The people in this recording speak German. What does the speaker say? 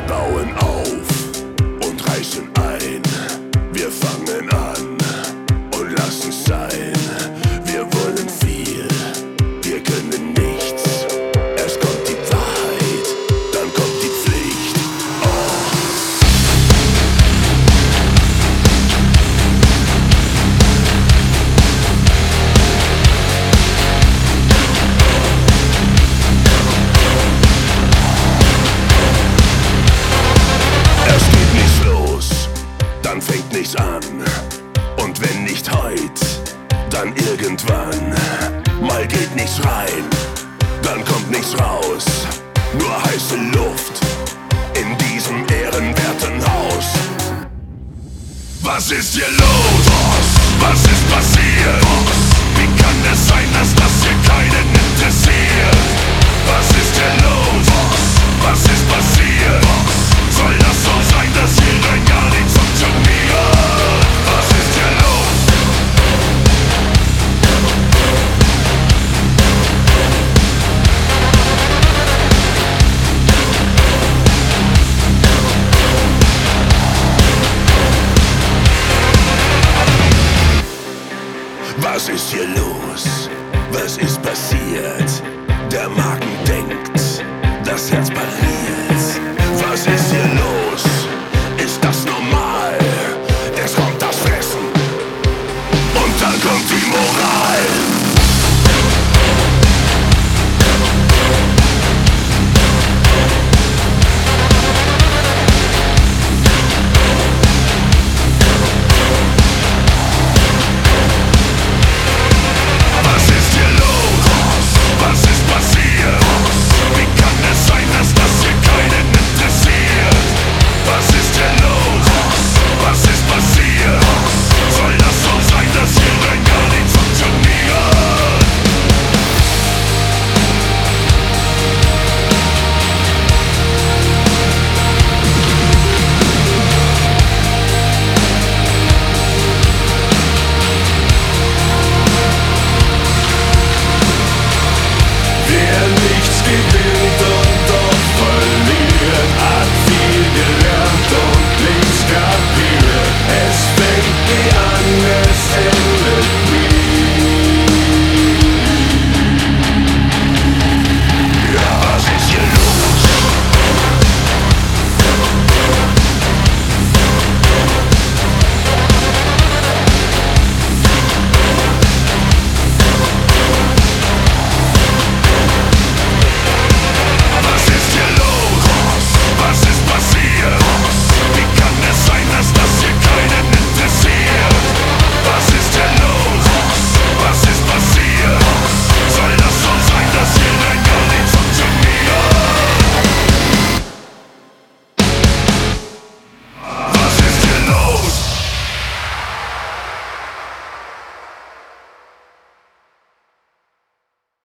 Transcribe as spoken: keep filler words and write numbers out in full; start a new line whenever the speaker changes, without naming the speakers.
bauen auf und reißen ein. Wir fangen an und lassen's sein. Wir wollen viel, wir können nichts. Erst kommt die Wahrheit, dann kommt die Pflicht. Oh. Es geht nichts los, dann fängt nichts an. Und wenn nicht heut, dann irgendwann. Mal geht nichts rein, dann kommt nichts raus. Nur heiße Luft in diesem ehrenwerten Haus. Was ist hier los? Was, was ist passiert? Was? Wie kann es sein, dass das hier keinen interessiert? Was ist hier los? Was, was ist passiert? Was? Soll das so sein, dass hier rein gar nichts funktioniert? Was ist hier los? Was ist hier los? Was ist passiert? Der Magen denkt, das Herz pariert. Was ist hier los?